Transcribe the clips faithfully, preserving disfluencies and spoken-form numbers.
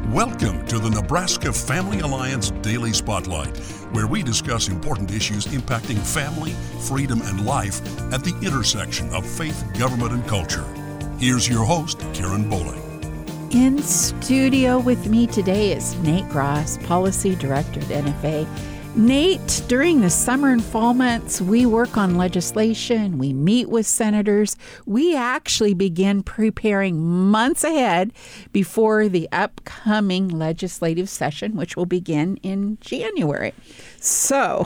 Welcome to the Nebraska Family Alliance Daily Spotlight, where we discuss important issues impacting family, freedom, and life at the intersection of faith, government, and culture. Here's your host, Karen Bowling. In studio with me today is Nate Gross, Policy Director at N F A. Nate, during the summer and fall months, we work on legislation, we meet with senators. We actually begin preparing months ahead before the upcoming legislative session, which will begin in January. So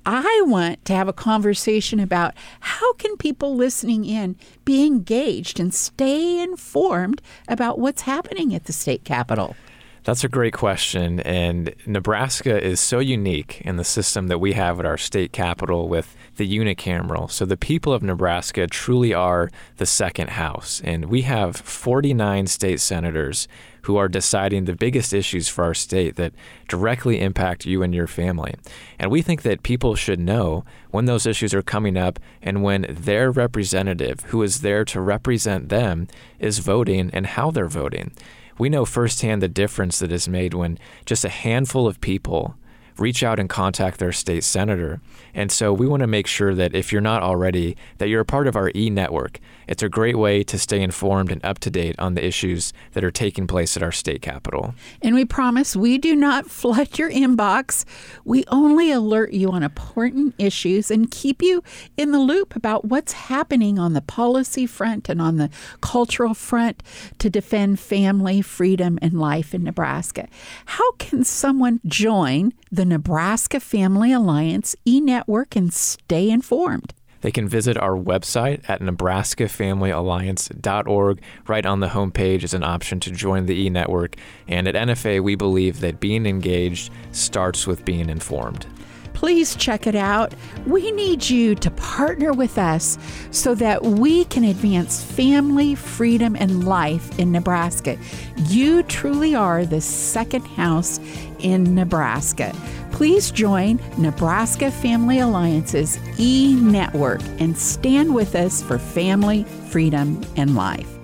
I want to have a conversation about how can people listening in be engaged and stay informed about what's happening at the state capitol. That's a great question, and Nebraska is so unique in the system that we have at our state capitol with the unicameral. So the people of Nebraska truly are the second house, and we have forty-nine state senators who are deciding the biggest issues for our state that directly impact you and your family. And we think that people should know when those issues are coming up and when their representative, who is there to represent them, is voting and how they're voting. We know firsthand the difference that is made when just a handful of people reach out and contact their state senator. And so we want to make sure that if you're not already, that you're a part of our e-network. It's a great way to stay informed and up to date on the issues that are taking place at our state capitol. And we promise we do not flood your inbox. We only alert you on important issues and keep you in the loop about what's happening on the policy front and on the cultural front to defend family, freedom, and life in Nebraska. How can someone join the Nebraska Family Alliance e-network and stay informed? They can visit our website at nebraska family alliance dot org. Right on the homepage is an option to join the e-network. And at N F A, we believe that being engaged starts with being informed. Please check it out. We need you to partner with us so that we can advance family, freedom, and life in Nebraska. You truly are the second house in Nebraska. Please join Nebraska Family Alliance's e-network and stand with us for family, freedom, and life.